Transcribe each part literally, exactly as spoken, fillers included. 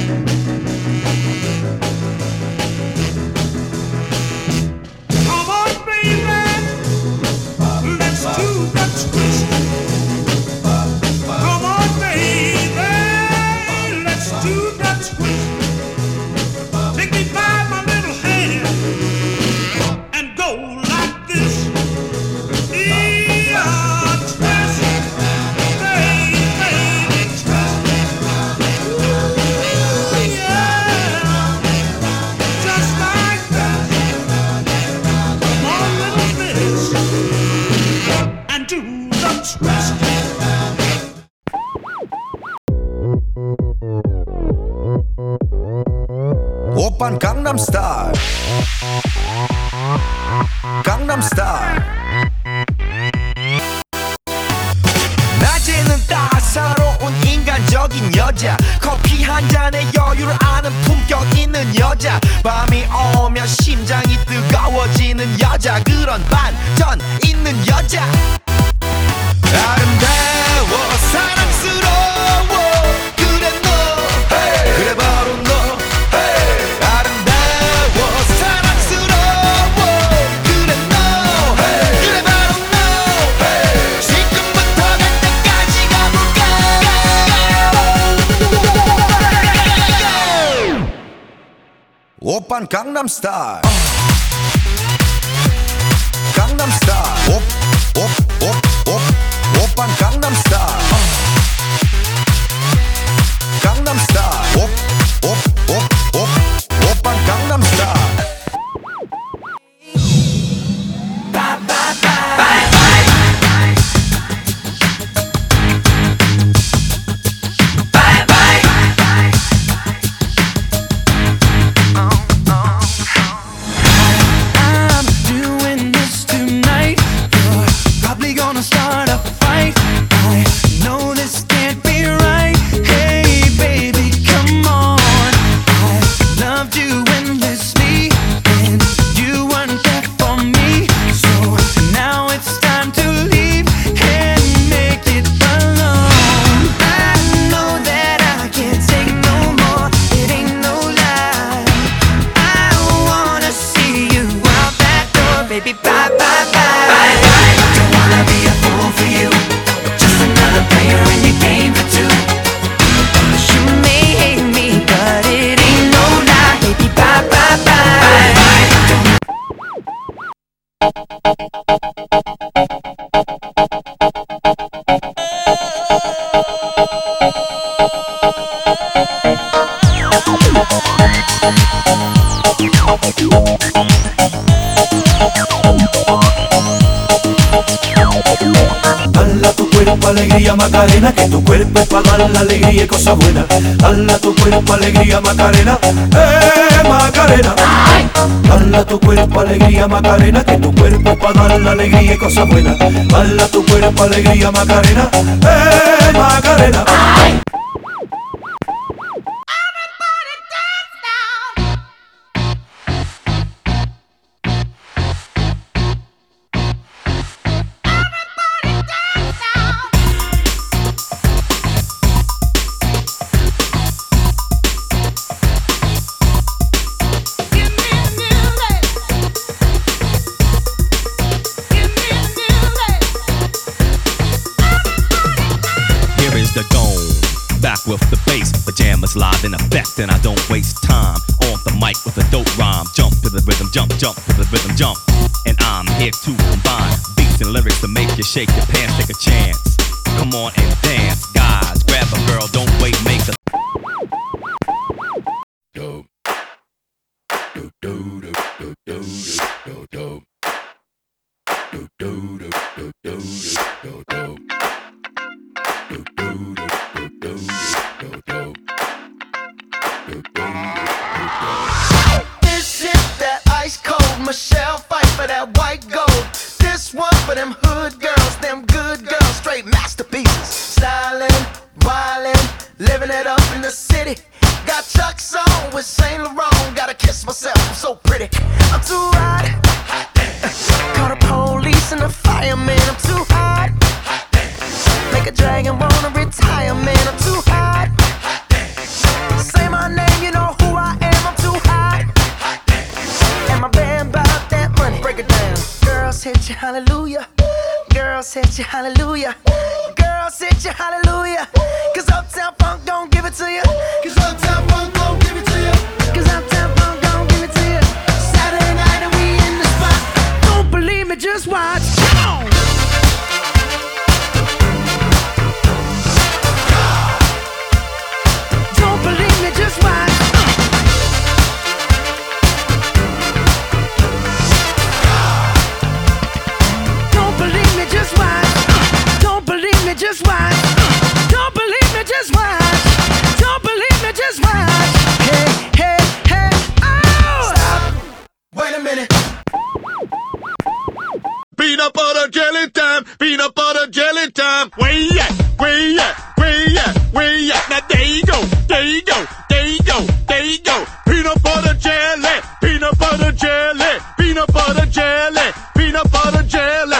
오빤 강남스타일 강남스타일 낮에는 따사로운 인간적인 여자 커피 한 잔에 여유를 아는 품격 있는 여자 밤이 오면 심장이 뜨거워지는 여자 그런 반전 있는 여자 아름다워 사랑스러워 그래 너 hey. 그래 바로 너 hey. 아름다워 사랑스러워 그래 너 hey. 그래 바로 너 hey. 지금부터 갈 때까지 가볼까 오빤 강남스타일 강남스타일 오, 오, 오, 오, 오빤 강남스타일 강남스타일 오, 오, 오, 오, 오빤 강남스타일 Dala tu cuerpo alegría Macarena, que tu cuerpo es para dar la alegría y cosas buenas. Dala tu cuerpo alegría Macarena, eh Macarena. Dala tu cuerpo alegría Macarena, que tu cuerpo es para dar la alegría y cosas buenas. Dala tu cuerpo alegría Macarena, eh Macarena. The dome, back with the bass, pajamas live in effect, and I don't waste time on the mic with a dope rhyme. Jump to the rhythm, jump, jump to the rhythm, jump, and I'm here to combine beats and lyrics to make you shake your pants, take a chance. Come on and dance, guys, grab a girl, don't wait, make a dope, dope, dope, dope, dope, dope, dope, dope, dope, dope, dope, dope, dope. This is that ice cold Michelle fight for that white gold. This one for them hood girls, them good girls, straight masterpieces. Styling, wildin', living it up in the city. Got Chuck's on with Saint Laurent. Gotta kiss myself, I'm so pretty. I'm too hot. Call the police and the fireman. I'm too hot. Make a dragon wanna retire, man. I'm too hot. Say my name. hallelujah. Girls hit you, hallelujah. Girls hit you, hallelujah. Cause Uptown Funk don't give it to you. Cause Uptown Funk don't give it to you. Cause Uptown Funk don't give it to you. Saturday night and we in the spot. Don't believe me, just watch. Come on. Don't believe me, just watch. Don't believe me, just watch. Don't believe me, just watch. Don't believe me, just watch. Don't believe me, just watch. Hey, hey, hey, oh! Stop. Wait a minute. Peanut butter jelly time, peanut butter jelly time. Where you at? Where you at? Where you at? Where you at? Now there you go, there you go, there you go, there you go. Peanut butter jelly, peanut butter jelly, peanut butter jelly, peanut butter jelly.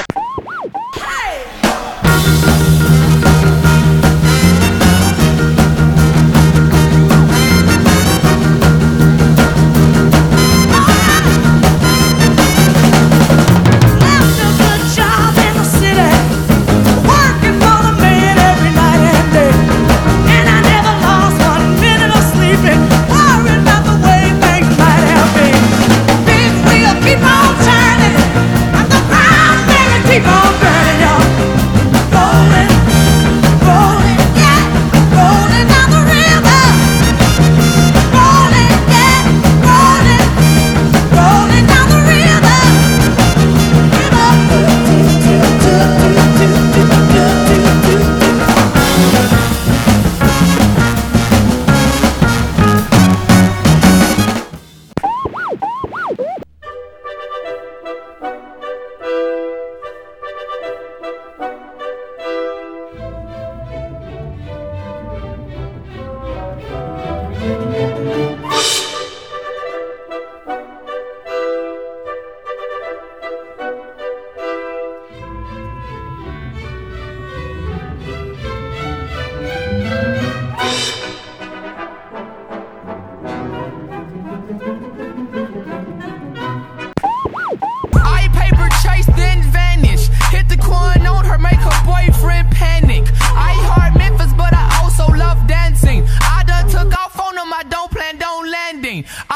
I